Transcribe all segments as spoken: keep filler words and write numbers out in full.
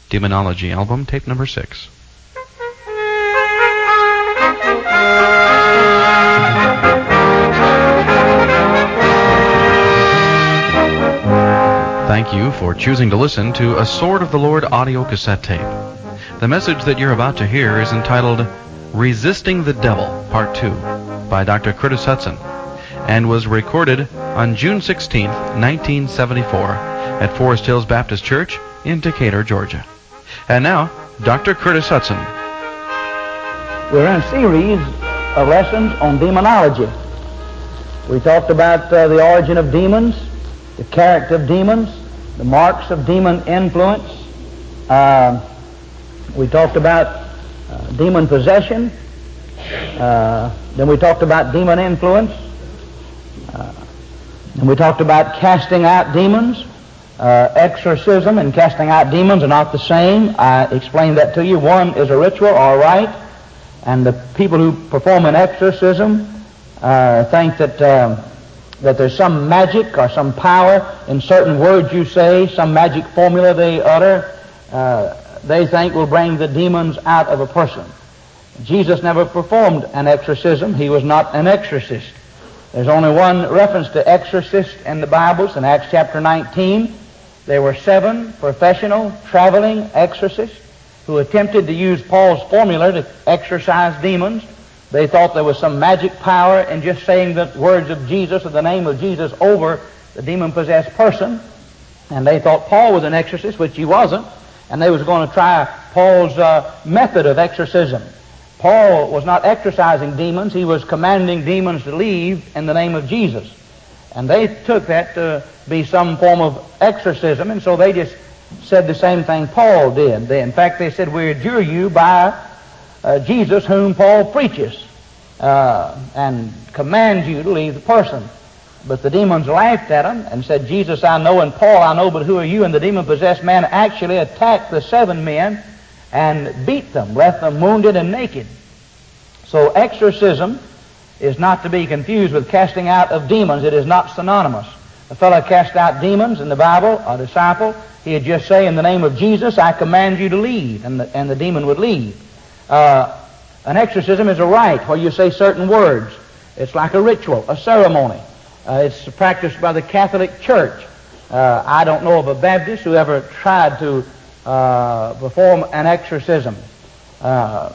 Demonology album, tape number six. Thank you for choosing to listen to a Sword of the Lord audio cassette tape. The message that you're about to hear is entitled Resisting the Devil, Part two, by Doctor Curtis Hutson, and was recorded on June sixteenth, nineteen seventy-four, at Forest Hills Baptist Church in Decatur, Georgia. And now, Doctor Curtis Hutson. We're in a series of lessons on demonology. We talked about uh, the origin of demons, the character of demons, the marks of demon influence. Uh, we talked about uh, demon possession. Uh, then we talked about demon influence. Uh, and we talked about casting out demons. Uh, exorcism and casting out demons are not the same. I explained that to you. One is a ritual or a rite, and the people who perform an exorcism uh, think that uh, that there's some magic or some power in certain words you say, some magic formula they utter, uh, they think will bring the demons out of a person. Jesus never performed an exorcism. He was not an exorcist. There's only one reference to exorcist in the Bibles in Acts chapter nineteen. There were seven professional traveling exorcists who attempted to use Paul's formula to exorcise demons. They thought there was some magic power in just saying the words of Jesus or the name of Jesus over the demon-possessed person. And they thought Paul was an exorcist, which he wasn't. And they was going to try Paul's uh, method of exorcism. Paul was not exorcising demons. He was commanding demons to leave in the name of Jesus. And they took that to be some form of exorcism, and so they just said the same thing Paul did. They, in fact, they said, we adjure you by uh, Jesus whom Paul preaches, uh, and commands you to leave the person. But the demons laughed at him and said, Jesus I know and Paul I know, but who are you? And the demon-possessed man actually attacked the seven men and beat them, left them wounded and naked. So exorcism is not to be confused with casting out of demons. It is not synonymous. A fellow cast out demons in the Bible, a disciple, he'd just say, in the name of Jesus, I command you to leave, and the, and the demon would leave. Uh, an exorcism is a rite where you say certain words. It's like a ritual, a ceremony. Uh, it's practiced by the Catholic Church. Uh, I don't know of a Baptist who ever tried to uh, perform an exorcism. Uh,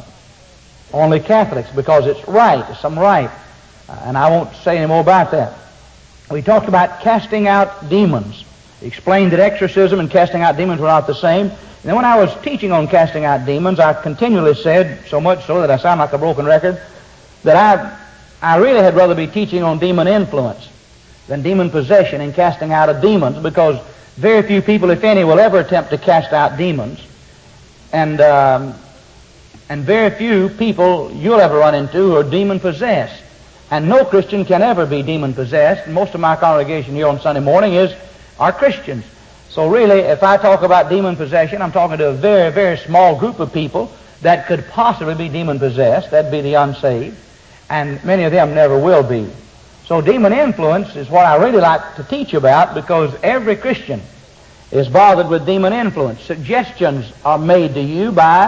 Only Catholics, because it's right, it's some right. Uh, and I won't say any more about that. We talked about casting out demons. Explained that exorcism and casting out demons were not the same. And then when I was teaching on casting out demons, I continually said, so much so that I sound like a broken record, that I, I really had rather be teaching on demon influence than demon possession and casting out of demons, because very few people, if any, will ever attempt to cast out demons. And... Um, And very few people you'll ever run into who are demon-possessed. And no Christian can ever be demon-possessed. And most of my congregation here on Sunday morning is are Christians. So really, if I talk about demon-possession, I'm talking to a very, very small group of people that could possibly be demon-possessed. That'd be the unsaved. And many of them never will be. So demon influence is what I really like to teach about, because every Christian is bothered with demon influence. Suggestions are made to you by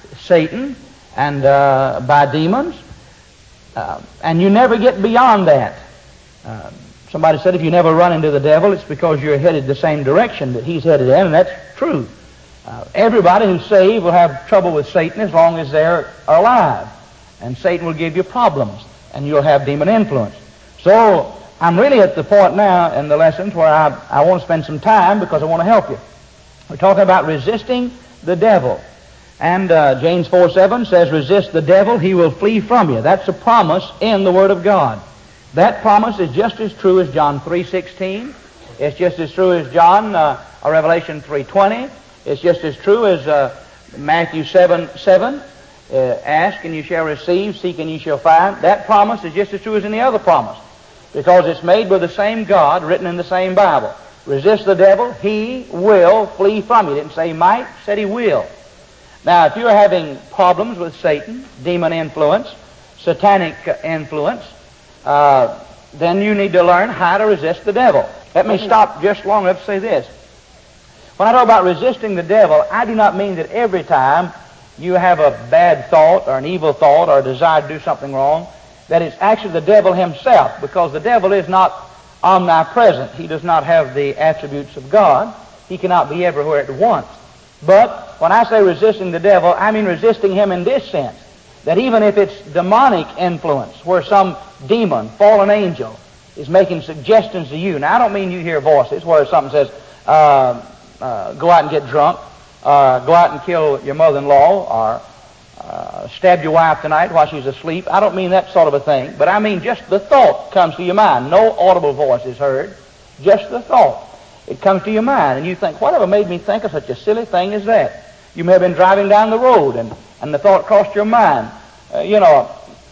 Satan and uh, by demons, uh, and you never get beyond that. Uh, somebody said if you never run into the devil, it's because you're headed the same direction that he's headed in, and that's true. Uh, everybody who's saved will have trouble with Satan as long as they're alive, and Satan will give you problems, and you'll have demon influence. So I'm really at the point now in the lessons where I, I want to spend some time, because I want to help you. We're talking about resisting the devil. And uh, James four seven says, resist the devil, he will flee from you. That's a promise in the Word of God. That promise is just as true as John three sixteen. It's just as true as John, uh, or Revelation three twenty. It's just as true as uh, Matthew seven seven. Uh, ask and you shall receive, seek and you shall find. That promise is just as true as any other promise, because it's made with the same God, written in the same Bible. Resist the devil, he will flee from you. He didn't say he might, he said he will. Now, if you're having problems with Satan, demon influence, satanic influence, uh, then you need to learn how to resist the devil. Let me stop just long enough to say this. When I talk about resisting the devil, I do not mean that every time you have a bad thought or an evil thought or a desire to do something wrong, that it's actually the devil himself, because the devil is not omnipresent. He does not have the attributes of God. He cannot be everywhere at once. But when I say resisting the devil, I mean resisting him in this sense, that even if it's demonic influence, where some demon, fallen angel, is making suggestions to you. Now, I don't mean you hear voices where something says, uh, uh, go out and get drunk, or go out and kill your mother-in-law, or uh, stab your wife tonight while she's asleep. I don't mean that sort of a thing, but I mean just the thought comes to your mind. No audible voice is heard, just the thought. It comes to your mind, and you think, whatever made me think of such a silly thing as that? You may have been driving down the road, and, and the thought crossed your mind, uh, you know,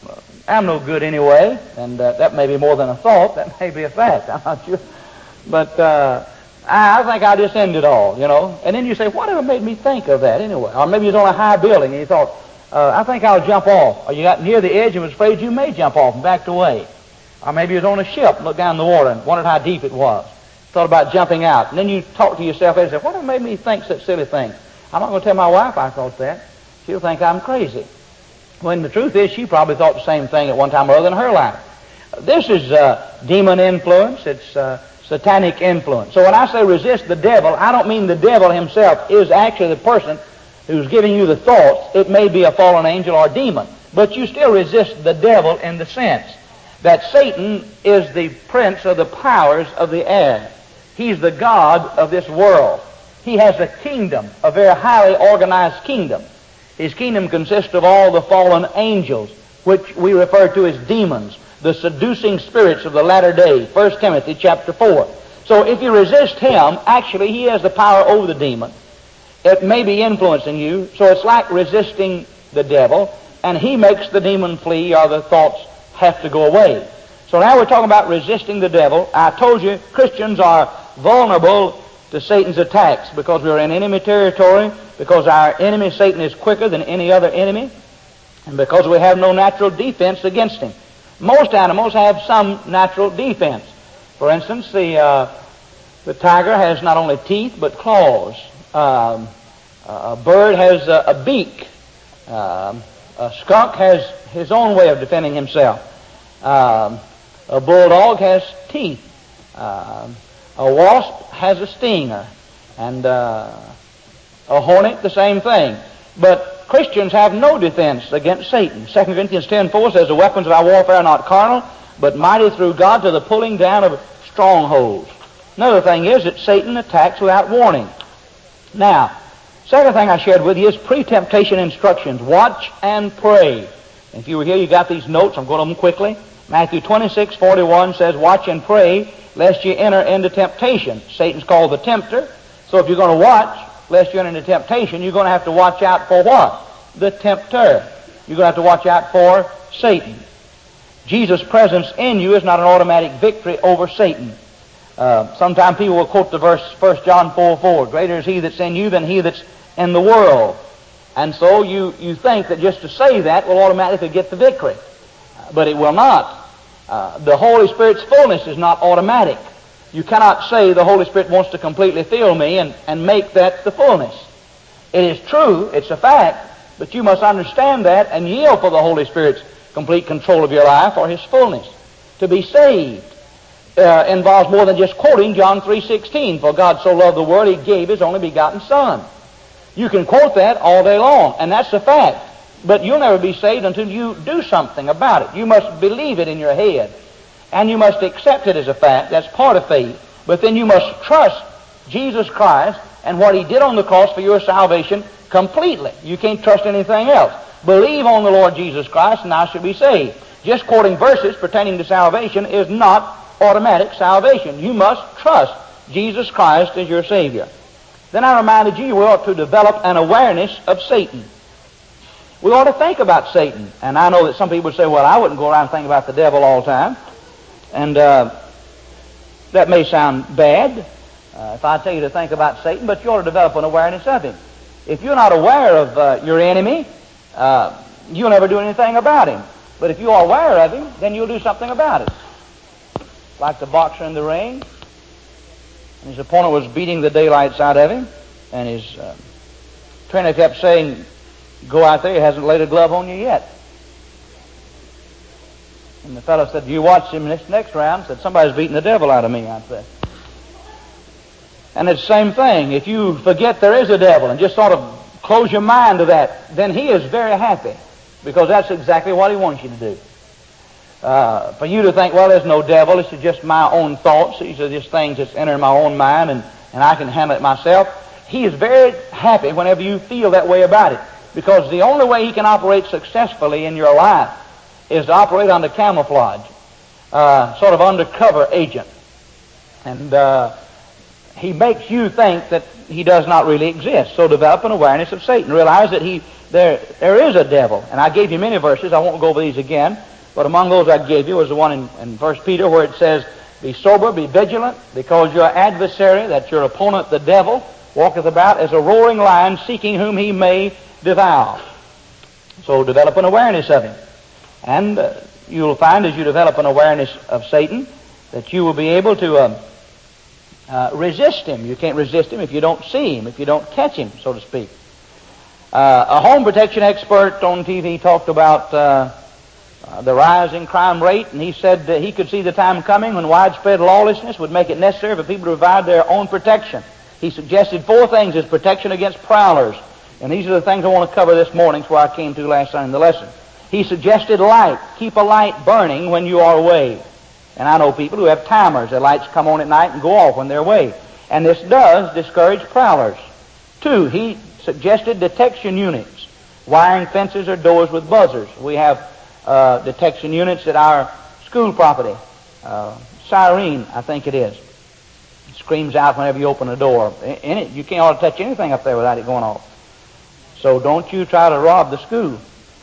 I'm no good anyway, and uh, that may be more than a thought, that may be a fact, I'm not sure. But uh, I, I think I'll just end it all, you know. And then you say, whatever made me think of that anyway? Or maybe you was on a high building, and you thought, uh, I think I'll jump off. Or you got near the edge and was afraid you may jump off and backed away. Or maybe you was on a ship and looked down the water and wondered how deep it was. Thought about jumping out. And then you talk to yourself and say, whatever made me think such silly things? I'm not going to tell my wife I thought that. She'll think I'm crazy. When the truth is, she probably thought the same thing at one time or other in her life. This is uh, demon influence. It's uh, satanic influence. So when I say resist the devil, I don't mean the devil himself is actually the person who's giving you the thoughts. It may be a fallen angel or demon. But you still resist the devil in the sense that Satan is the prince of the powers of the air. He's the god of this world. He has a kingdom, a very highly organized kingdom. His kingdom consists of all the fallen angels, which we refer to as demons, the seducing spirits of the latter day, First Timothy chapter four. So if you resist him, actually he has the power over the demon. It may be influencing you, so it's like resisting the devil, and he makes the demon flee, or the thoughts have to go away. So now we're talking about resisting the devil. I told you Christians are vulnerable to Satan's attacks because we're in enemy territory, because our enemy Satan is quicker than any other enemy, and because we have no natural defense against him. Most animals have some natural defense. For instance, the uh, the tiger has not only teeth but claws. Um, a bird has a, a beak. Um, a skunk has his own way of defending himself. Um, a bulldog has teeth. Um, a wasp has a stinger. And uh, a hornet, the same thing. But Christians have no defense against Satan. Second Corinthians ten four says, the weapons of our warfare are not carnal, but mighty through God to the pulling down of strongholds. Another thing is that Satan attacks without warning. Now, second thing I shared with you is pre-temptation instructions. Watch and pray. If you were here, you got these notes. I'm going to them quickly. Matthew twenty-six forty-one says, watch and pray, lest you enter into temptation. Satan's called the tempter. So if you're going to watch, lest you enter into temptation, you're going to have to watch out for what? The tempter. You're going to have to watch out for Satan. Jesus' presence in you is not an automatic victory over Satan. Uh, sometimes people will quote the verse First John four four, greater is he that's in you than he that's in the world. And so you, you think that just to say that will automatically get the victory. Uh, but it will not. Uh, the Holy Spirit's fullness is not automatic. You cannot say the Holy Spirit wants to completely fill me and, and make that the fullness. It is true, it's a fact, but you must understand that and yield for the Holy Spirit's complete control of your life or His fullness. To be saved uh, involves more than just quoting John three sixteen, for God so loved the world He gave His only begotten Son. You can quote that all day long, and that's a fact. But you'll never be saved until you do something about it. You must believe it in your head. And you must accept it as a fact. That's part of faith. But then you must trust Jesus Christ and what He did on the cross for your salvation completely. You can't trust anything else. Believe on the Lord Jesus Christ and thou shalt be saved. Just quoting verses pertaining to salvation is not automatic salvation. You must trust Jesus Christ as your Savior. Then I reminded you, we ought to develop an awareness of Satan. We ought to think about Satan. And I know that some people would say, well, I wouldn't go around thinking about the devil all the time. And uh, that may sound bad uh, if I tell you to think about Satan, but you ought to develop an awareness of him. If you're not aware of uh, your enemy, uh, you'll never do anything about him. But if you are aware of him, then you'll do something about it. Like the boxer in the ring. And his opponent was beating the daylights out of him, and his uh, trainer kept saying, "Go out there, he hasn't laid a glove on you yet." And the fellow said, "You watch him this next round." Said, "Somebody's beating the devil out of me out there." And it's the same thing. If you forget there is a devil and just sort of close your mind to that, then he is very happy, because that's exactly what he wants you to do. Uh, for you to think, well, there's no devil, this is just my own thoughts, these are just things that's entering my own mind, and, and I can handle it myself. He is very happy whenever you feel that way about it, because the only way he can operate successfully in your life is to operate under camouflage, uh, sort of undercover agent. And uh, he makes you think that he does not really exist. So develop an awareness of Satan. Realize that he there there is a devil. And I gave you many verses. I won't go over these again. But among those I gave you was the one in, in First Peter where it says, "Be sober, be vigilant, because your adversary," that's your opponent, the devil, "walketh about as a roaring lion, seeking whom he may devour." So develop an awareness of him. And uh, you'll find as you develop an awareness of Satan that you will be able to uh, uh, resist him. You can't resist him if you don't see him, if you don't catch him, so to speak. Uh, a home protection expert on T V talked about uh, uh, the rising crime rate, and he said that he could see the time coming when widespread lawlessness would make it necessary for people to provide their own protection. He suggested four things as protection against prowlers, and these are the things I want to cover this morning, where I came to last time in the lesson. He suggested light. Keep a light burning when you are away. And I know people who have timers. Their lights come on at night and go off when they're away. And this does discourage prowlers. Two, he suggested detection units, wiring fences or doors with buzzers. We have uh, detection units at our school property. Uh, Siren, I think it is. It screams out whenever you open a door. In it, you can't ought to touch anything up there without it going off. So don't you try to rob the school.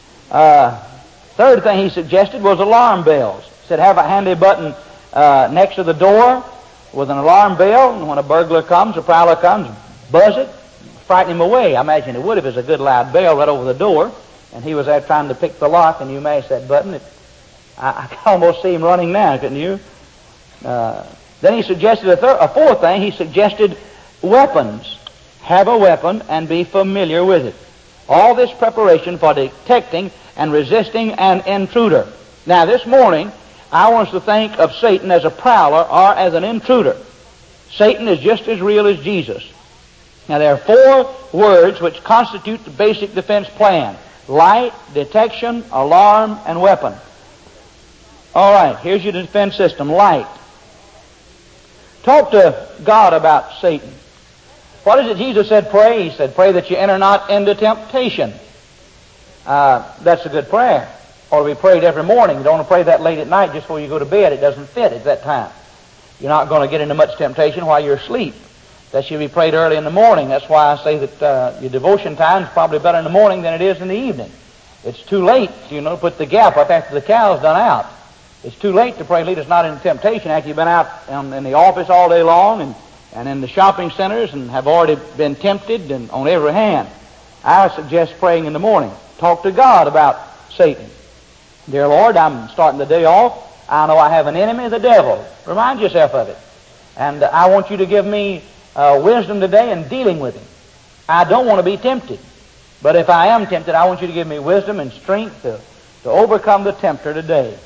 Uh, third thing he suggested was alarm bells. He said have a handy button uh, next to the door with an alarm bell, and when a burglar comes, a prowler comes, buzz it, frighten him away. I imagine it would if it was a good loud bell right over the door, and he was there trying to pick the lock, and you mash that button. It, I, I can almost see him running now, couldn't you? Uh, then he suggested a, third, a fourth thing. He suggested weapons. Have a weapon and be familiar with it. All this preparation for detecting and resisting an intruder. Now, this morning, I want us to think of Satan as a prowler or as an intruder. Satan is just as real as Jesus. Now, there are four words which constitute the basic defense plan: light, detection, alarm, and weapon. All right, here's your defense system: light. Talk to God about Satan. What is it Jesus said pray? He said, pray that you enter not into temptation. Uh, that's a good prayer. Ought to be prayed every morning. You don't want to pray that late at night just before you go to bed. It doesn't fit at that time. You're not going to get into much temptation while you're asleep. That should be prayed early in the morning. That's why I say that uh, your devotion time is probably better in the morning than it is in the evening. It's too late, you know, to put the gap up after the cow's done out. It's too late to pray, lead us not into temptation, after you've been out in, in the office all day long and and in the shopping centers and have already been tempted and on every hand. I suggest praying in the morning. Talk to God about Satan. Dear Lord, I'm starting the day off. I know I have an enemy, the devil. Remind yourself of it. And I want you to give me uh, wisdom today in dealing with him. I don't want to be tempted. But if I am tempted, I want you to give me wisdom and strength to, to overcome the tempter today.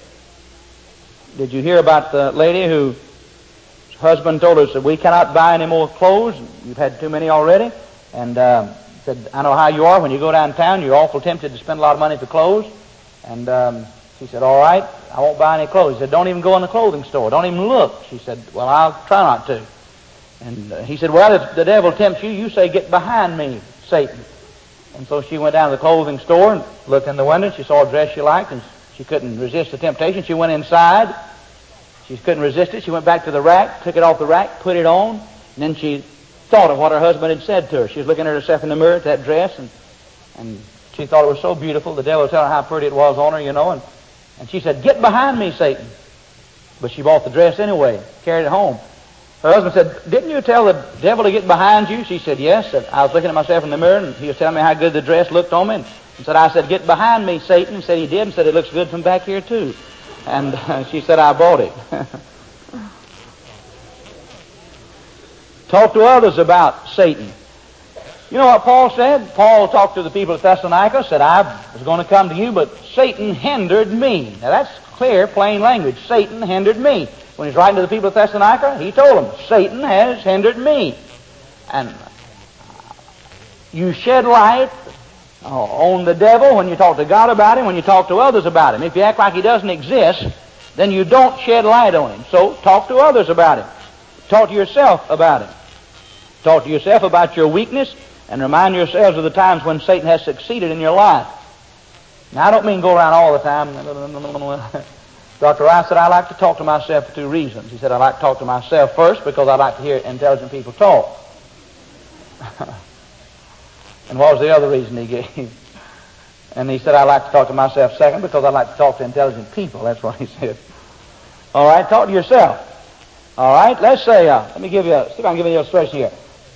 Did you hear about the lady who husband told us that we cannot buy any more clothes? You've had too many already. And um, said, I know how you are. When you go downtown, you're awful tempted to spend a lot of money for clothes. And um, she said, all right, I won't buy any clothes. He said, don't even go in the clothing store. Don't even look. She said, well, I'll try not to. And uh, he said, well, if the devil tempts you, you say, get behind me, Satan. And so she went down to the clothing store and looked in the window. She saw a dress she liked, and she couldn't resist the temptation. She went inside. She couldn't resist it. She went back to the rack, took it off the rack, put it on, and then she thought of what her husband had said to her. She was looking at herself in the mirror at that dress, and and she thought it was so beautiful. The devil was telling her how pretty it was on her, you know, and, and she said, get behind me, Satan. But she bought the dress anyway, carried it home. Her husband said, didn't you tell the devil to get behind you? She said, yes. And I was looking at myself in the mirror, and he was telling me how good the dress looked on me, and, and said, I said, get behind me, Satan. And said he did, and said, it looks good from back here, too. And uh, she said, I bought it. Talk to others about Satan. You know what Paul said? Paul talked to the people at Thessalonica, said, I was going to come to you, but Satan hindered me. Now that's clear, plain language. Satan hindered me. When he's writing to the people at Thessalonica, he told them, Satan has hindered me. And you shed light on the devil when you talk to God about him, when you talk to others about him. If you act like he doesn't exist, then you don't shed light on him. So talk to others about him. Talk to yourself about him. Talk to yourself about your weakness, and remind yourselves of the times when Satan has succeeded in your life. Now, I don't mean go around all the time. Doctor Rice said, I like to talk to myself for two reasons. He said, I like to talk to myself first because I like to hear intelligent people talk. And what was the other reason he gave? And he said, I like to talk to myself second because I like to talk to intelligent people. That's what he said. All right, talk to yourself. All right, let's say, uh, let me give you, a, see if I can give you an illustration here.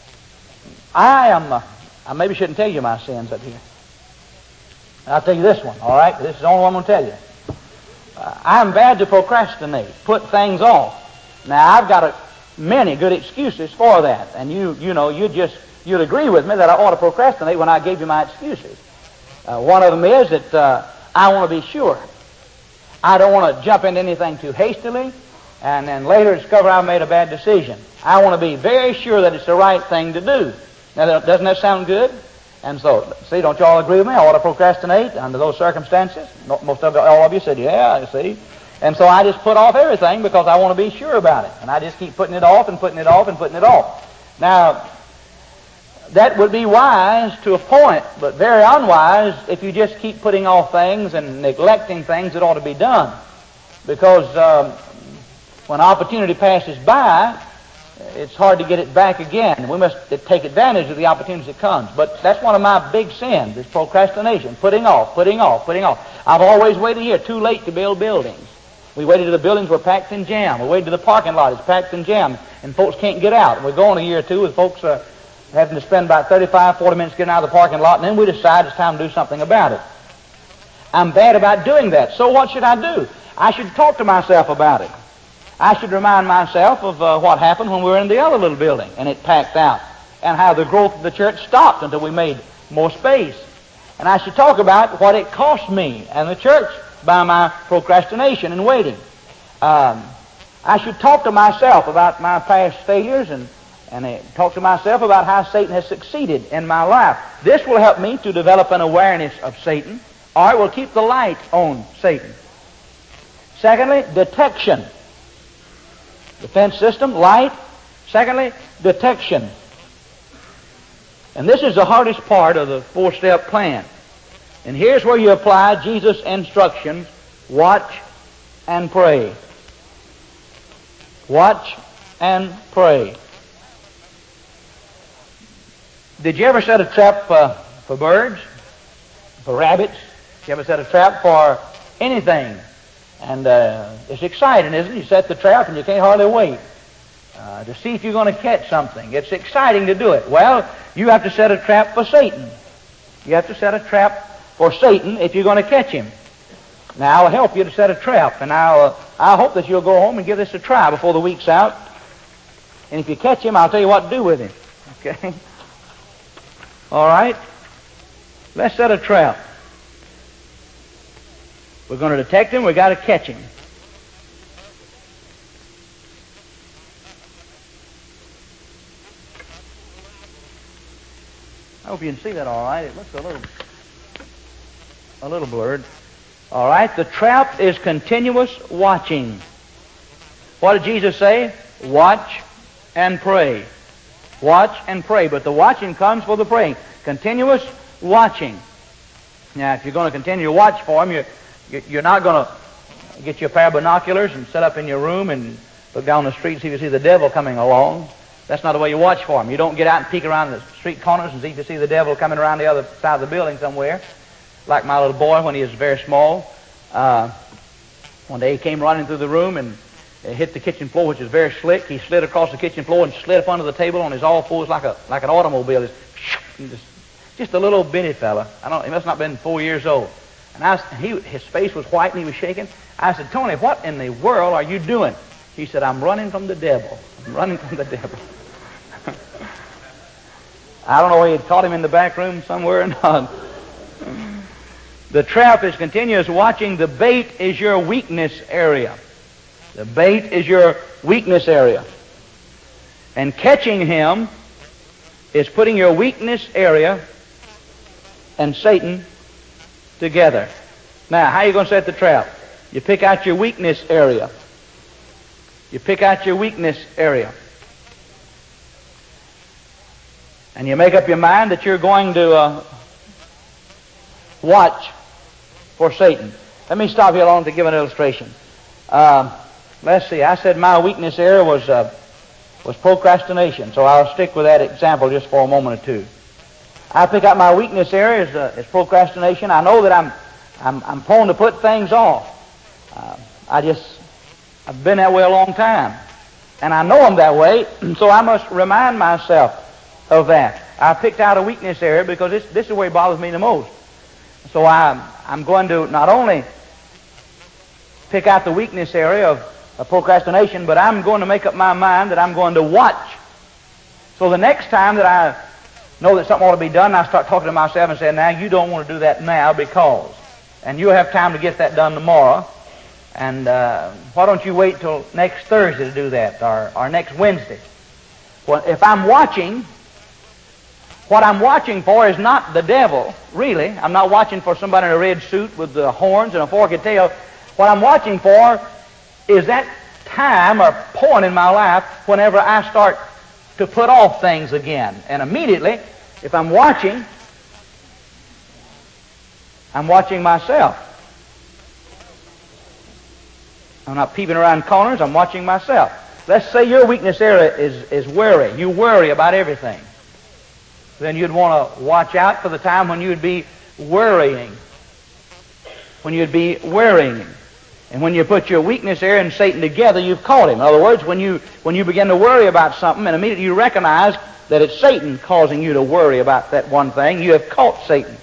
I am, uh, I maybe shouldn't tell you my sins up here. I'll tell you this one, all right? This is the only one I'm going to tell you. Uh, I'm bad to procrastinate, put things off. Now, I've got a, many good excuses for that. And you, you know, you just, you'd agree with me that I ought to procrastinate when I gave you my excuses. Uh, one of them is that uh, I want to be sure. I don't want to jump into anything too hastily and then later discover I've made a bad decision. I want to be very sure that it's the right thing to do. Now, doesn't that sound good? And so, see, don't you all agree with me? I ought to procrastinate under those circumstances. Most of you, all of you said, yeah, you see. And so I just put off everything because I want to be sure about it. And I just keep putting it off and putting it off and putting it off. Now, that would be wise to a point, but very unwise if you just keep putting off things and neglecting things that ought to be done. Because um, when opportunity passes by, it's hard to get it back again. We must take advantage of the opportunity that comes. But that's one of my big sins, is procrastination, putting off, putting off, putting off. I've always waited here, too late to build buildings. We waited till the buildings were packed and jammed. We waited till the parking lot is packed and jammed, and folks can't get out. We're going a year or two with folks uh, having to spend about thirty-five, forty minutes getting out of the parking lot, and then we decide it's time to do something about it. I'm bad about doing that. So what should I do? I should talk to myself about it. I should remind myself of uh, what happened when we were in the other little building and it packed out, and how the growth of the church stopped until we made more space. And I should talk about what it cost me and the church by my procrastination and waiting. Um, I should talk to myself about my past failures and, and uh, talk to myself about how Satan has succeeded in my life. This will help me to develop an awareness of Satan, or it will keep the light on Satan. Secondly, detection. Defense system, light. Secondly, detection. And this is the hardest part of the four-step plan. And here's where you apply Jesus' instructions: watch and pray. Watch and pray. Did you ever set a trap uh, for birds? For rabbits? Did you ever set a trap for anything? And uh, it's exciting, isn't it? You set the trap and you can't hardly wait uh, to see if you're going to catch something. It's exciting to do it. Well, you have to set a trap for Satan. You have to set a trap for Satan if you're going to catch him. Now, I'll help you to set a trap, and I'll, uh, I hope that you'll go home and give this a try before the week's out. And if you catch him, I'll tell you what to do with him. Okay? All right? Let's set a trap. We're going to detect him. We've got to catch him. I hope you can see that all right. It looks a little, a little blurred. All right. The trap is continuous watching. What did Jesus say? Watch and pray. Watch and pray. But the watching comes for the praying. Continuous watching. Now, if you're going to continue to watch for him, you're You're not going to get you a pair of binoculars and set up in your room and look down the street and see if you see the devil coming along. That's not the way you watch for him. You don't get out and peek around the street corners and see if you see the devil coming around the other side of the building somewhere. Like my little boy when he was very small. Uh, one day he came running through the room and hit the kitchen floor, which is very slick. He slid across the kitchen floor and slid up under the table on his all fours like a like an automobile. Just, just a little bitty fella. I don't. He must not have been four years old. And I, he, his face was white and he was shaking. I said, Tony, what in the world are you doing? He said, I'm running from the devil. I'm running from the devil. I don't know whether he'd caught him in the back room somewhere or not. The trap is continuous watching. The bait is your weakness area. The bait is your weakness area. And catching him is putting your weakness area and Satan together. Now, how are you going to set the trap? You pick out your weakness area. You pick out your weakness area. And you make up your mind that you're going to uh, watch for Satan. Let me stop here long to give an illustration. Uh, let's see. I said my weakness area was uh, was procrastination, so I'll stick with that example just for a moment or two. I pick out my weakness area as, uh, as procrastination. I know that I'm I'm, I'm prone to put things off. Uh, I just I've been that way a long time, and I know I'm that way, so I must remind myself of that. I picked out a weakness area because this, this is where it bothers me the most. So I, I'm going to not only pick out the weakness area of, of procrastination, but I'm going to make up my mind that I'm going to watch. So the next time that I know that something ought to be done, I start talking to myself and saying, now you don't want to do that now because, and you'll have time to get that done tomorrow, and uh, why don't you wait till next Thursday to do that, or, or next Wednesday? Well, if I'm watching, what I'm watching for is not the devil, really. I'm not watching for somebody in a red suit with the horns and a forked tail. What I'm watching for is that time or point in my life whenever I start to put off things again. And immediately, if I'm watching, I'm watching myself. I'm not peeping around corners, I'm watching myself. Let's say your weakness area is, is worry. You worry about everything. Then you'd want to watch out for the time when you'd be worrying. When you'd be worrying. And when you put your weakness area and Satan together, you've caught him. In other words, when you when you begin to worry about something and immediately you recognize that it's Satan causing you to worry about that one thing, you have caught Satan.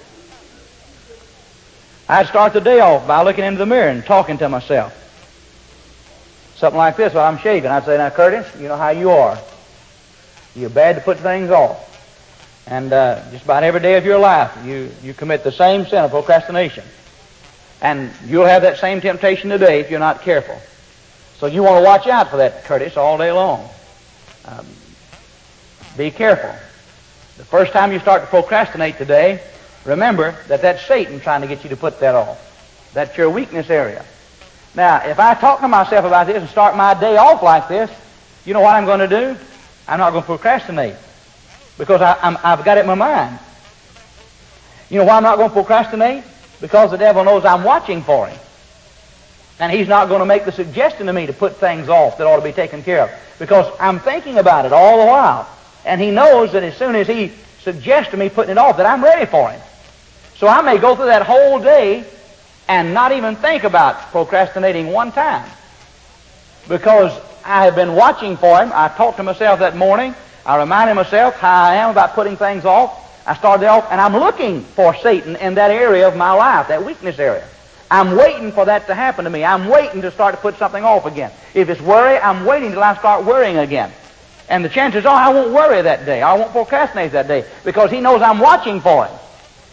I'd start the day off by looking into the mirror and talking to myself. Something like this while I'm shaving. I'd say, now, Curtis, you know how you are. You're bad to put things off. And uh, just about every day of your life, you, you commit the same sin of procrastination. And you'll have that same temptation today if you're not careful. So you want to watch out for that, Curtis, all day long. Um, be careful. The first time you start to procrastinate today, remember that that's Satan trying to get you to put that off. That's your weakness area. Now, if I talk to myself about this and start my day off like this, you know what I'm going to do? I'm not going to procrastinate. Because I, I'm, I've got it in my mind. You know why I'm not going to procrastinate? Because the devil knows I'm watching for him. And he's not going to make the suggestion to me to put things off that ought to be taken care of. Because I'm thinking about it all the while. And he knows that as soon as he suggests to me putting it off, that I'm ready for him. So I may go through that whole day and not even think about procrastinating one time. Because I have been watching for him. I talked to myself that morning. I reminded myself how I am about putting things off. I started off, and I'm looking for Satan in that area of my life, that weakness area. I'm waiting for that to happen to me. I'm waiting to start to put something off again. If it's worry, I'm waiting till I start worrying again. And the chances are I won't worry that day. I won't procrastinate that day because he knows I'm watching for him.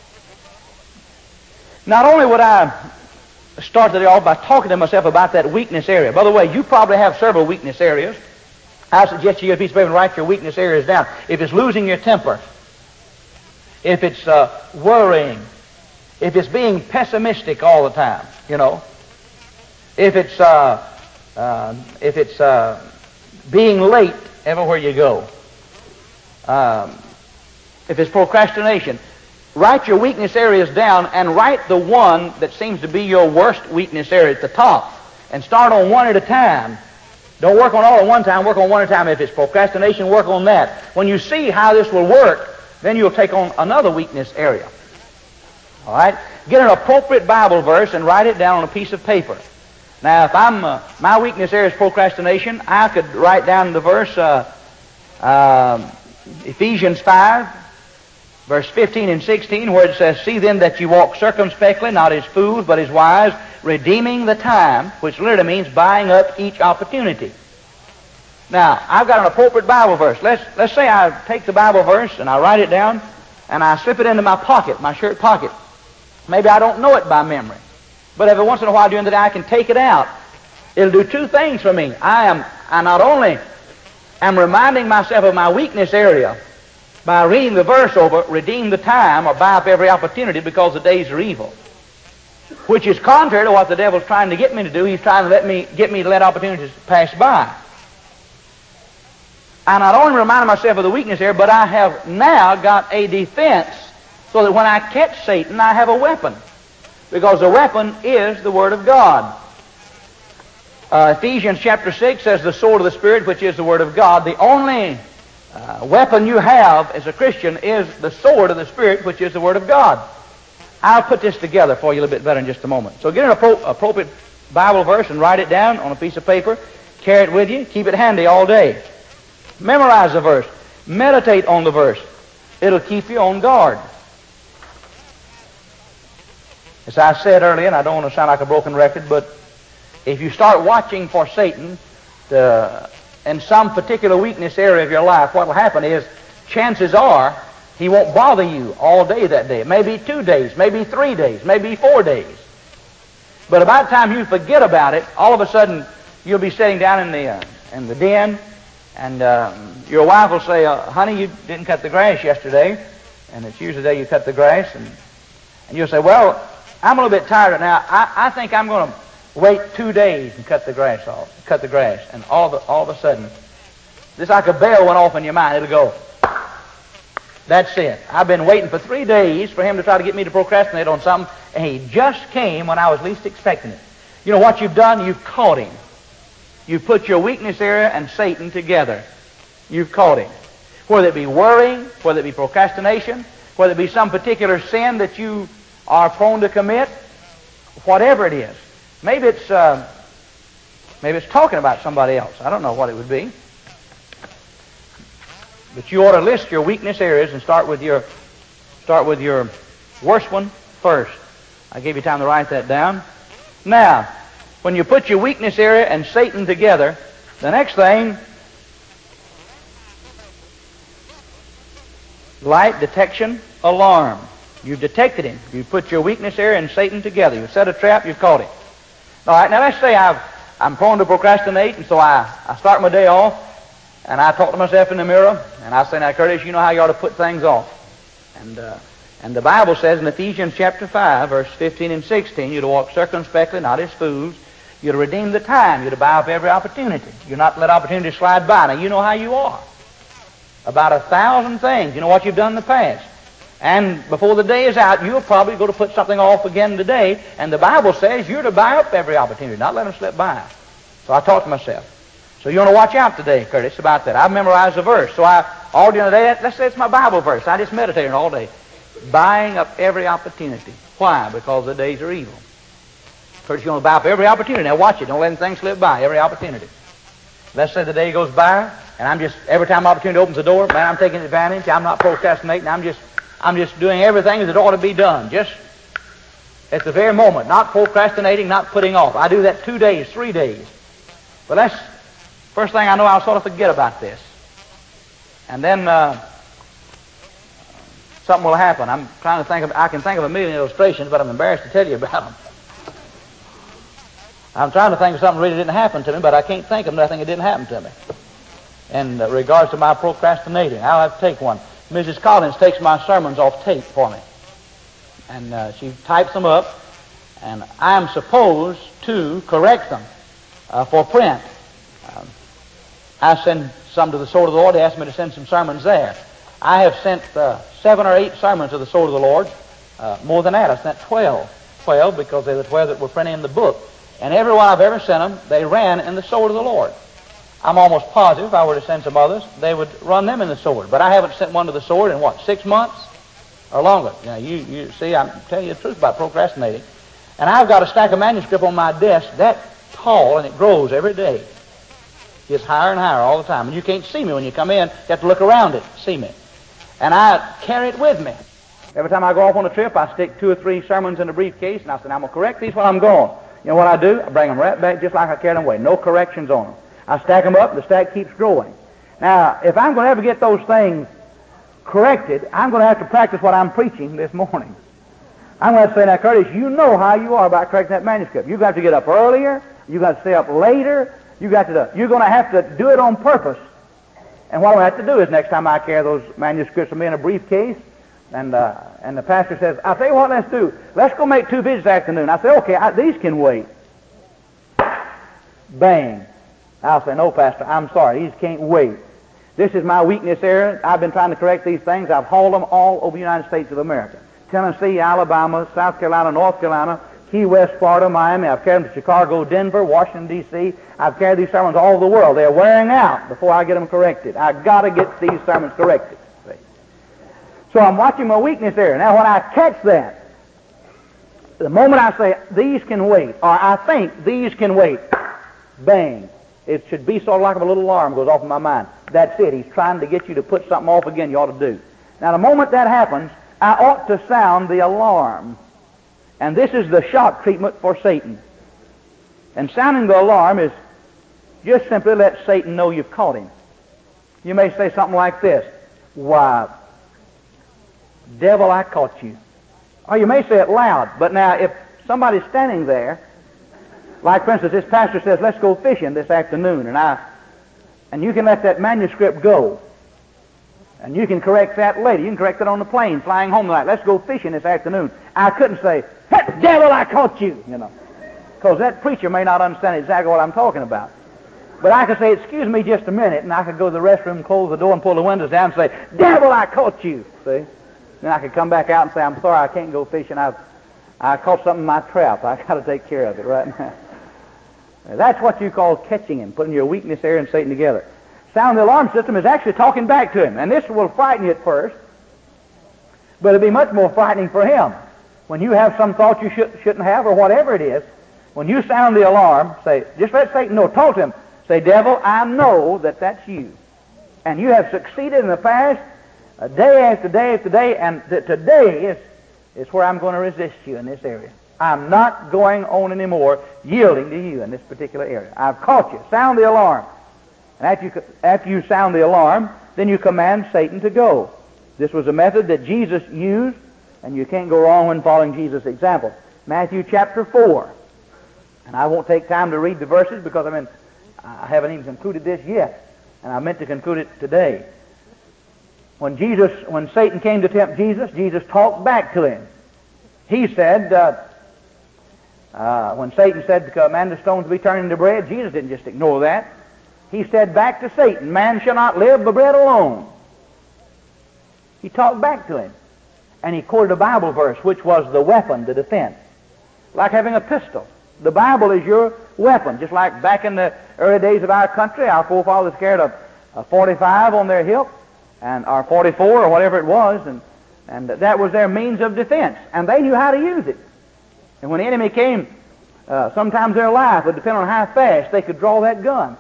Not only would I start the day off by talking to myself about that weakness area. By the way, you probably have several weakness areas. I suggest you get a piece of paper and write your weakness areas down. If it's losing your temper, if it's uh, worrying, if it's being pessimistic all the time, you know, if it's uh, uh, if it's uh, being late everywhere you go, um, if it's procrastination, write your weakness areas down and write the one that seems to be your worst weakness area at the top, and start on one at a time. Don't work on all at one time, work on one at a time. If it's procrastination, work on that. When you see how this will work, then you'll take on another weakness area. All right? Get an appropriate Bible verse and write it down on a piece of paper. Now, if I'm uh, my weakness area is procrastination, I could write down the verse uh, uh, Ephesians five, verse fifteen and sixteen, where it says, "See then that you walk circumspectly, not as fools, but as wise, redeeming the time," which literally means buying up each opportunity. Now, I've got an appropriate Bible verse. Let's, let's say I take the Bible verse and I write it down and I slip it into my pocket, my shirt pocket. Maybe I don't know it by memory. But every once in a while during the day I can take it out. It'll do two things for me. I am, I not only am reminding myself of my weakness area by reading the verse over, redeem the time or buy up every opportunity because the days are evil. Which is contrary to what the devil's trying to get me to do. He's trying to let me, get me to let opportunities pass by. I not only remind myself of the weakness there, but I have now got a defense so that when I catch Satan, I have a weapon. Because the weapon is the Word of God. Uh, Ephesians chapter six says the sword of the Spirit, which is the Word of God. The only uh, weapon you have as a Christian is the sword of the Spirit, which is the Word of God. I'll put this together for you a little bit better in just a moment. So get an appro- appropriate Bible verse and write it down on a piece of paper. Carry it with you. Keep it handy all day. Memorize the verse. Meditate on the verse. It'll keep you on guard. As I said earlier, and I don't want to sound like a broken record, but if you start watching for Satan to, in some particular weakness area of your life, what will happen is, chances are, he won't bother you all day that day. Maybe two days, maybe three days, maybe four days. But about the time you forget about it, all of a sudden you'll be sitting down in the uh, in the den, and uh, your wife will say, uh, honey, you didn't cut the grass yesterday. And it's usually the day you cut the grass. And, and you'll say, well, I'm a little bit tired right now. I, I think I'm going to wait two days and cut the grass off. Cut the grass. And all, the, all of a sudden, just like a bell went off in your mind, it'll go, that's it. I've been waiting for three days for him to try to get me to procrastinate on something, and he just came when I was least expecting it. You know what you've done? You've caught him. You've put your weakness area and Satan together. You've caught him. Whether it be worrying, whether it be procrastination, whether it be some particular sin that you are prone to commit, whatever it is. Maybe it's uh, maybe it's talking about somebody else. I don't know what it would be. But you ought to list your weakness areas and start with your start with your worst one first. I gave you time to write that down. Now, when you put your weakness area and Satan together, the next thing, light detection alarm. You've detected him. You've put your weakness area and Satan together. You've set a trap, you've caught him. All right, now let's say I've, I'm prone to procrastinate, and so I, I start my day off, and I talk to myself in the mirror, and I say, now, Curtis, you know how you ought to put things off. And uh, and the Bible says in Ephesians chapter five, verse fifteen and sixteen, you're to walk circumspectly, not as fools. You're to redeem the time. You're to buy up every opportunity. You're not to let opportunity slide by. Now, you know how you are. About a thousand things. You know what you've done in the past. And before the day is out, you'll probably go to put something off again today. And the Bible says you're to buy up every opportunity, not let them slip by. So I talk to myself. So you want to watch out today, Curtis, about that. I've memorized the verse. So I, all during the day, let's say it's my Bible verse. I just meditate on it all day. Buying up every opportunity. Why? Because the days are evil. Curtis, you want to buy up every opportunity. Now watch it. Don't let anything slip by. Every opportunity. Let's say the day goes by, and I'm just, every time opportunity opens the door, man, I'm taking advantage. I'm not procrastinating. I'm just, I'm just doing everything that ought to be done. Just at the very moment. Not procrastinating, not putting off. I do that two days, three days. But that's, first thing I know, I'll sort of forget about this. And then, uh, something will happen. I'm trying to think of, I can think of a million illustrations, but I'm embarrassed to tell you about them. I'm trying to think of something that really didn't happen to me, but I can't think of nothing that didn't happen to me. In uh, regards to my procrastinating, I'll have to take one. Missus Collins takes my sermons off tape for me. And uh, she types them up, and I'm supposed to correct them uh, for print. Um, I send some to the Sword of the Lord. They asked me to send some sermons there. I have sent uh, seven or eight sermons to the Sword of the Lord. Uh, more than that, I sent twelve. Twelve because they're the twelve that were printed in the book. And every one I've ever sent them, they ran in the Sword of the Lord. I'm almost positive if I were to send some others, they would run them in the Sword. But I haven't sent one to the Sword in, what, six months or longer? You know, you, you see, I'm telling you the truth about procrastinating. And I've got a stack of manuscript on my desk that tall, and it grows every day. It gets higher and higher all the time. And you can't see me when you come in. You have to look around it to see me. And I carry it with me. Every time I go off on a trip, I stick two or three sermons in a briefcase, and I say, I'm going to correct these while I'm gone. You know what I do? I bring them right back just like I carried them away. No corrections on them. I stack them up, the stack keeps growing. Now, if I'm going to ever get those things corrected, I'm going to have to practice what I'm preaching this morning. I'm going to say, now, Curtis, you know how you are about correcting that manuscript. You've got to get up earlier. You've got to stay up later. You've got to do, you're going to have to do it on purpose. And what I have to do is next time I carry those manuscripts with me in a briefcase, and uh, and the pastor says, I'll tell you what, let's do. Let's go make two visits this afternoon. I say, okay, I, these can wait. Bang. I'll say, no, Pastor, I'm sorry. These can't wait. This is my weakness area. I've been trying to correct these things. I've hauled them all over the United States of America. Tennessee, Alabama, South Carolina, North Carolina, Key West, Florida, Miami. I've carried them to Chicago, Denver, Washington, D C I've carried these sermons all over the world. They're wearing out before I get them corrected. I've got to get these sermons corrected. See? So I'm watching my weakness area. Now, when I catch that, the moment I say, these can wait, or I think these can wait, bang. It should be sort of like a little alarm goes off in my mind. That's it. He's trying to get you to put something off again you ought to do. Now, the moment that happens, I ought to sound the alarm. And this is the shock treatment for Satan. And sounding the alarm is just simply let Satan know you've caught him. You may say something like this, why, devil, I caught you. Or you may say it loud. But now, if somebody's standing there, like, for instance, this pastor says, let's go fishing this afternoon, and I, and you can let that manuscript go. And you can correct that later. You can correct it on the plane, flying home tonight. Let's go fishing this afternoon. I couldn't say, hey, devil, I caught you, you know, because that preacher may not understand exactly what I'm talking about. But I could say, excuse me just a minute, and I could go to the restroom, close the door, and pull the windows down and say, devil, I caught you, see? Then I could come back out and say, I'm sorry, I can't go fishing. I've, I caught something in my trap. I've got to take care of it right now. That's what you call catching him, putting your weakness area and Satan together. Sound the alarm system is actually talking back to him. And this will frighten you at first, but it'll be much more frightening for him. When you have some thought you should, shouldn't have, or whatever it is, when you sound the alarm, say, just let Satan know, talk to him. Say, devil, I know that that's you. And you have succeeded in the past, uh, day after day after day, and th- today is, is where I'm going to resist you in this area. I'm not going on anymore yielding to you in this particular area. I've caught you. Sound the alarm. And after you, after you sound the alarm, then you command Satan to go. This was a method that Jesus used, and you can't go wrong when following Jesus' example. Matthew chapter four. And I won't take time to read the verses because I mean, I haven't even concluded this yet, and I meant to conclude it today. When Jesus, when Satan came to tempt Jesus, Jesus talked back to him. He said, uh, uh, when Satan said to command the stones to be turned into bread, Jesus didn't just ignore that. He said back to Satan, man shall not live by bread alone. He talked back to him. And he quoted a Bible verse, which was the weapon, the defense. Like having a pistol. The Bible is your weapon. Just like back in the early days of our country, our forefathers carried a, a forty-five on their hip, and or forty-four, or whatever it was, and, and that was their means of defense. And they knew how to use it. And when the enemy came, uh, sometimes their life would depend on how fast they could draw that gun.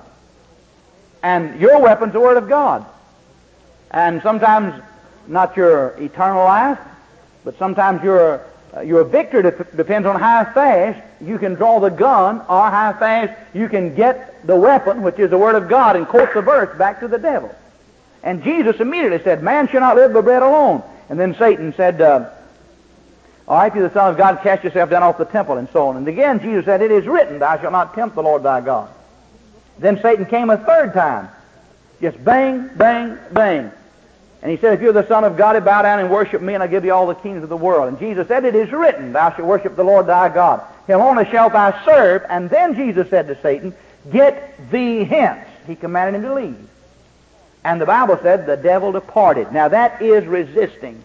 And your weapon's the Word of God. And sometimes not your eternal life, but sometimes your uh, your victory de- depends on how fast you can draw the gun, or how fast you can get the weapon, which is the Word of God, and quote the verse back to the devil. And Jesus immediately said, man shall not live by bread alone. And then Satan said, uh, all right, you're the Son of God, cast yourself down off the temple, and so on. And again Jesus said, it is written, thou shalt not tempt the Lord thy God. Then Satan came a third time. Just bang, bang, bang. And he said, if you're the Son of God, bow down and worship me, and I'll give you all the kings of the world. And Jesus said, it is written, thou shalt worship the Lord thy God. Him only shalt thou serve. And then Jesus said to Satan, get thee hence. He commanded him to leave. And the Bible said, the devil departed. Now that is resisting.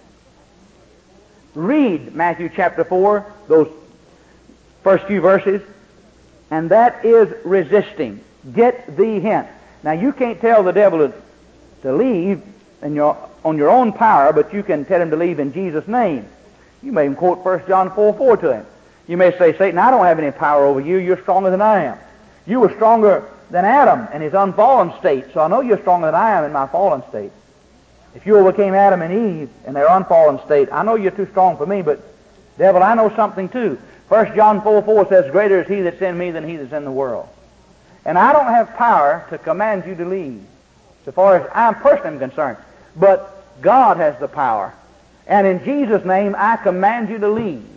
Read Matthew chapter four, those first few verses, and that is resisting. Get thee hence. Now you can't tell the devil to, to leave in your, on your own power, but you can tell him to leave in Jesus' name. You may even quote First John four four to him. You may say, Satan, I don't have any power over you. You're stronger than I am. You were stronger than Adam in his unfallen state, so I know you're stronger than I am in my fallen state. If you overcame Adam and Eve in their unfallen state, I know you're too strong for me, but devil, I know something too. First John four four says, greater is he that's in me than he that's in the world. And I don't have power to command you to leave, so far as I'm personally concerned. But God has the power. And in Jesus' name, I command you to leave.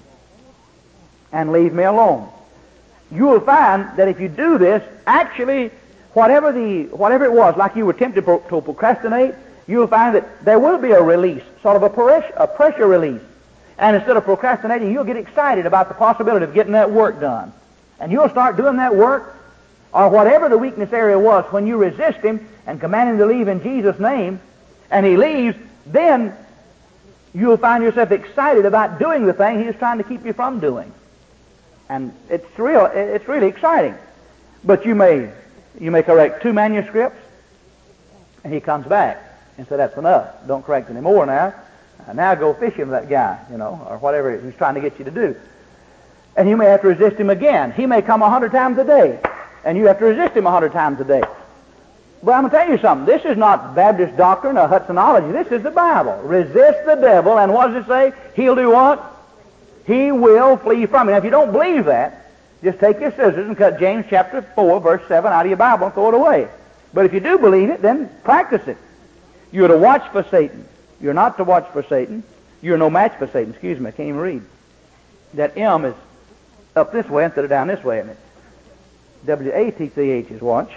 And leave me alone. You will find that if you do this, actually, whatever the whatever it was, like you were tempted to procrastinate, you will find that there will be a release, sort of a pressure, a pressure release. And instead of procrastinating, you'll get excited about the possibility of getting that work done. And you'll start doing that work, or whatever the weakness area was, when you resist him and command him to leave in Jesus' name, and he leaves, then you'll find yourself excited about doing the thing he is trying to keep you from doing. And it's real, it's really exciting. But you may you may correct two manuscripts, and he comes back and says, that's enough. Don't correct any more now. Uh, now go fishing with that guy, you know, or whatever he's trying to get you to do. And you may have to resist him again. He may come a hundred times a day, and you have to resist him a hundred times a day. But I'm going to tell you something. This is not Baptist doctrine or Hudsonology. This is the Bible. Resist the devil, and what does it say? He'll do what? He will flee from you. Now, if you don't believe that, just take your scissors and cut James chapter four, verse seven out of your Bible and throw it away. But if you do believe it, then practice it. You're to watch for Satan. You're not to watch for Satan. You're no match for Satan. Excuse me, I can't even read. That M is up this way instead of down this way, isn't it? W A T C H is watch.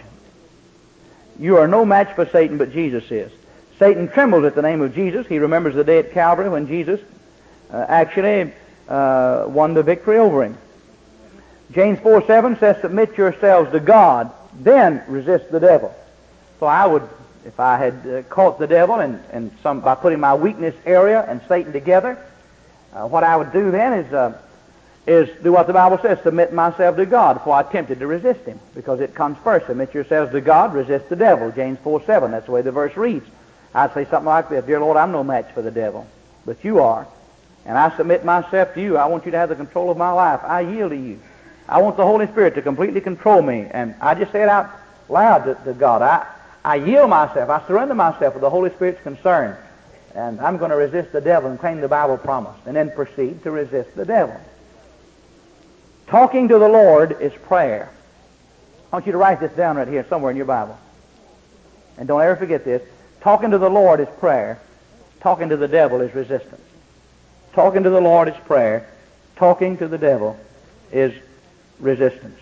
You are no match for Satan, but Jesus is. Satan trembles at the name of Jesus. He remembers the day at Calvary when Jesus uh, actually uh, won the victory over him. James four seven says, submit yourselves to God, then resist the devil. So I would, if I had uh, caught the devil and, and some by putting my weakness area and Satan together, uh, what I would do then is uh, is do what the Bible says, submit myself to God, before I attempted to resist him, because it comes first. Submit yourselves to God, resist the devil. James four seven, that's the way the verse reads. I'd say something like this, dear Lord, I'm no match for the devil, but you are, and I submit myself to you. I want you to have the control of my life. I yield to you. I want the Holy Spirit to completely control me, and I just say it out loud to, to God. I, I yield myself. I surrender myself with the Holy Spirit's concern, and I'm going to resist the devil and claim the Bible promised, and then proceed to resist the devil. Talking to the Lord is prayer. I want you to write this down right here somewhere in your Bible. And don't ever forget this. Talking to the Lord is prayer. Talking to the devil is resistance. Talking to the Lord is prayer. Talking to the devil is resistance.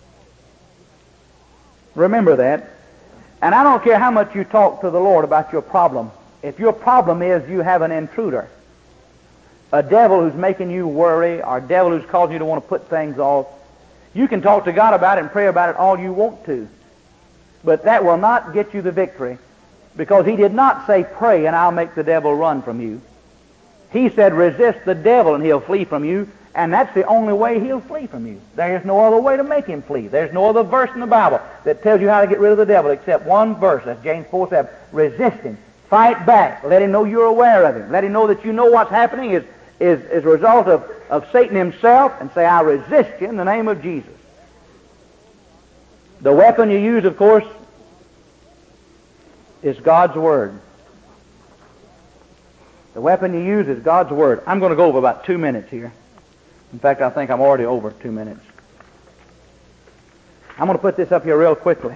Remember that. And I don't care how much you talk to the Lord about your problem. If your problem is you have an intruder, a devil who's making you worry, or a devil who's causing you to want to put things off, you can talk to God about it and pray about it all you want to. But that will not get you the victory, because he did not say, pray and I'll make the devil run from you. He said, resist the devil and he'll flee from you, and that's the only way he'll flee from you. There is no other way to make him flee. There's no other verse in the Bible that tells you how to get rid of the devil except one verse. That's James four seven. Resist him. Fight back. Let him know you're aware of him. Let him know that you know what's happening is Is, is a result of, of Satan himself, and say, I resist you in the name of Jesus. The weapon you use, of course, is God's Word. The weapon you use is God's Word. I'm going to go over about two minutes here. In fact, I think I'm already over two minutes. I'm going to put this up here real quickly.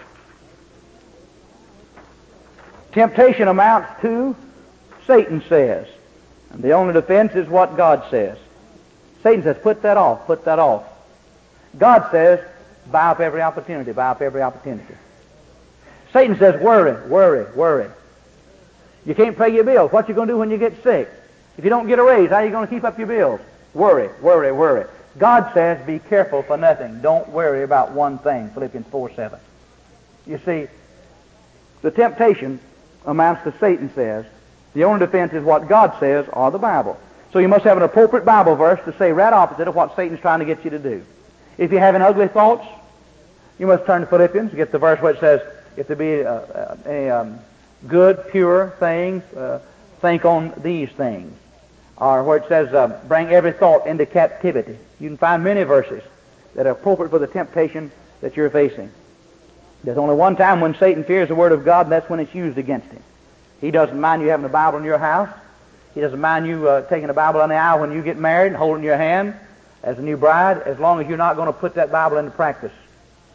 Temptation amounts to, Satan says. And the only defense is what God says. Satan says, put that off, put that off. God says, buy up every opportunity, buy up every opportunity. Satan says, worry, worry, worry. You can't pay your bills. What you going to do when you get sick? If you don't get a raise, how are you going to keep up your bills? Worry, worry, worry. God says, be careful for nothing. Don't worry about one thing, Philippians four seven. You see, the temptation amounts to, Satan says, the only defense is what God says or the Bible. So you must have an appropriate Bible verse to say right opposite of what Satan's trying to get you to do. If you're having ugly thoughts, you must turn to Philippians, get the verse where it says, if there be a, a, a um, good, pure things, uh, think on these things. Or where it says, uh, bring every thought into captivity. You can find many verses that are appropriate for the temptation that you're facing. There's only one time when Satan fears the Word of God, and that's when it's used against him. He doesn't mind you having a Bible in your house. He doesn't mind you uh, taking a Bible on the aisle when you get married and holding your hand as a new bride, as long as you're not going to put that Bible into practice.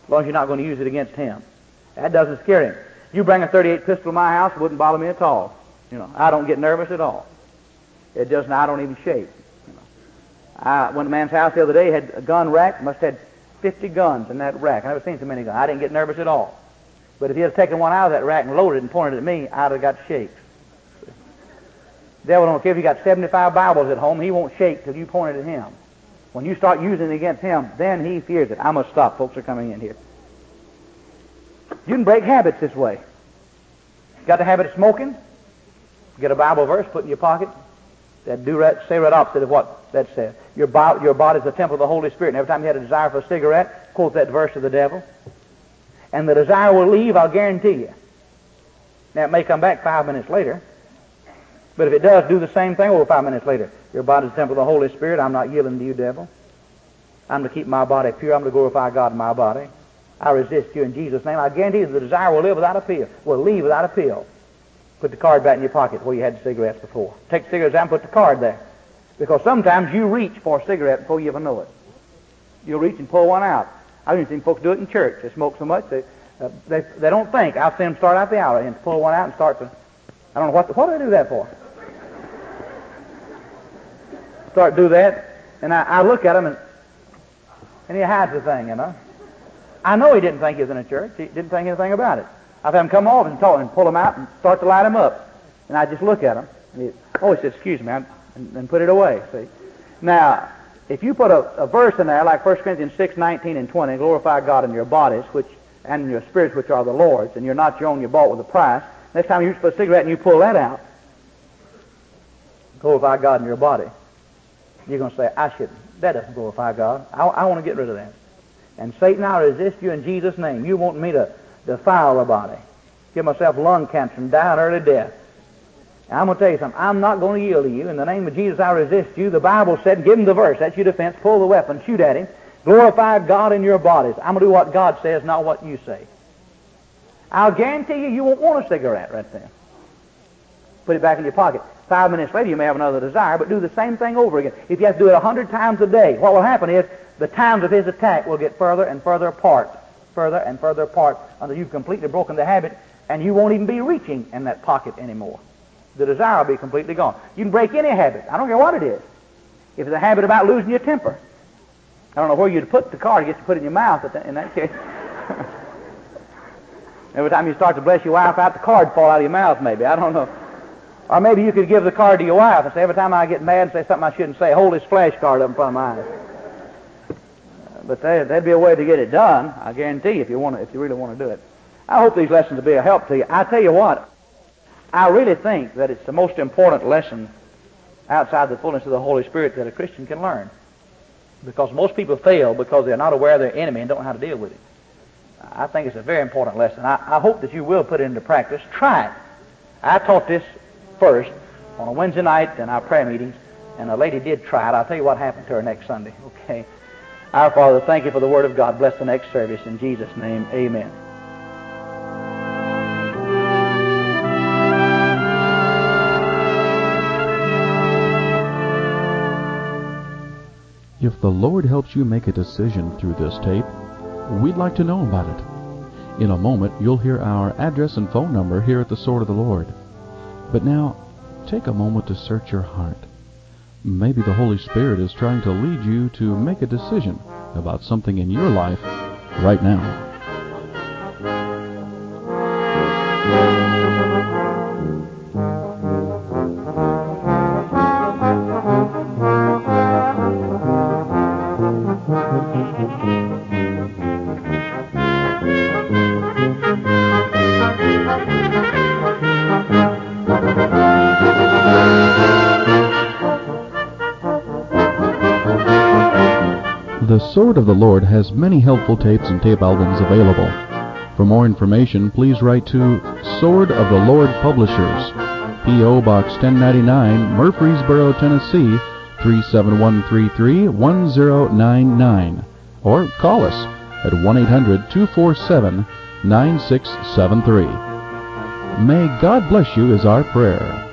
as long as you're not going to use it against him. That doesn't scare him. You bring a thirty-eight pistol to my house, it wouldn't bother me at all. You know, I don't get nervous at all. It doesn't. I don't even shake. You know, I went to a man's house the other day, had a gun rack, must have had fifty guns in that rack. I've never seen so many guns. I didn't get nervous at all. But if he had taken one out of that rack and loaded it and pointed it at me, I'd have got shakes. The devil don't care if you got seventy-five Bibles at home, he won't shake till you point it at him. When you start using it against him, then he fears it. I must stop. Folks are coming in here. You can break habits this way. Got the habit of smoking? Get a Bible verse, put in your pocket. That do right, say right opposite of what that says. Your, bo- your body is the temple of the Holy Spirit. And every time you had a desire for a cigarette, quote that verse of the devil. And the desire will leave, I'll guarantee you. Now, it may come back five minutes later. But if it does, do the same thing over five minutes later. Your body is the temple of the Holy Spirit. I'm not yielding to you, devil. I'm going to keep my body pure. I'm going to glorify God in my body. I resist you in Jesus' name. I guarantee you the desire will live without a pill. Will leave without a pill. Put the card back in your pocket where you had the cigarettes before. Take the cigarettes out and put the card there. Because sometimes you reach for a cigarette before you even know it. You'll reach and pull one out. I've even seen folks do it in church. They smoke so much they uh, they, they don't think. I've seen them start out the hour and pull one out and start to, I don't know what, the, what do they do that for? Start to do that, and I, I look at him and and he hides the thing, you know. I know he didn't think he was in a church. He didn't think anything about it. I've had him come off and talk and pull him out and start to light him up. And I just look at him. And he, oh, he said, excuse me, and, and put it away, see. Now, if you put a, a verse in there like First Corinthians six, nineteen and twenty, glorify God in your bodies which and in your spirits which are the Lord's, and you're not your own, you're bought with a price. Next time you reach for a cigarette and you pull that out, glorify God in your body. You're going to say, I shouldn't. That doesn't glorify God. I, I want to get rid of that. And Satan, I resist you in Jesus' name. You want me to defile the body, give myself lung cancer and die an early death. And I'm going to tell you something. I'm not going to yield to you. In the name of Jesus, I resist you. The Bible said, give him the verse. That's your defense. Pull the weapon. Shoot at him. Glorify God in your bodies. I'm going to do what God says, not what you say. I'll guarantee you, you won't want a cigarette right there. Put it back in your pocket. Five minutes later, you may have another desire, but do the same thing over again. If you have to do it a hundred times a day, what will happen is the times of his attack will get further and further apart, further and further apart, until you've completely broken the habit, and you won't even be reaching in that pocket anymore. The desire will be completely gone. You can break any habit. I don't care what it is. If it's a habit about losing your temper, I don't know where you'd put the card. You get to put it in your mouth in that case. Every time you start to bless your wife out, the card fall out of your mouth maybe. I don't know. Or maybe you could give the card to your wife and say, every time I get mad and say something I shouldn't say, hold this flash card up in front of my eyes. Uh, but there, there'd be a way to get it done, I guarantee you, if you want to, if you really want to do it. I hope these lessons will be a help to you. I tell you what, I really think that it's the most important lesson outside the fullness of the Holy Spirit that a Christian can learn. Because most people fail because they're not aware of their enemy and don't know how to deal with it. I think it's a very important lesson. I, I hope that you will put it into practice. Try it. I taught this first on a Wednesday night in our prayer meetings, and a lady did try it. I'll tell you what happened to her next Sunday. Okay. Our Father, thank you for the Word of God. Bless the next service. In Jesus' name, amen. If the Lord helps you make a decision through this tape, we'd like to know about it. In a moment, you'll hear our address and phone number here at the Sword of the Lord. But now, take a moment to search your heart. Maybe the Holy Spirit is trying to lead you to make a decision about something in your life right now. The Sword of the Lord has many helpful tapes and tape albums available. For more information, please write to Sword of the Lord Publishers, P O Box ten ninety-nine, Murfreesboro, Tennessee three seven one three three, one zero nine nine, or call us at one eight hundred, two four seven, nine six seven three. May God bless you is our prayer.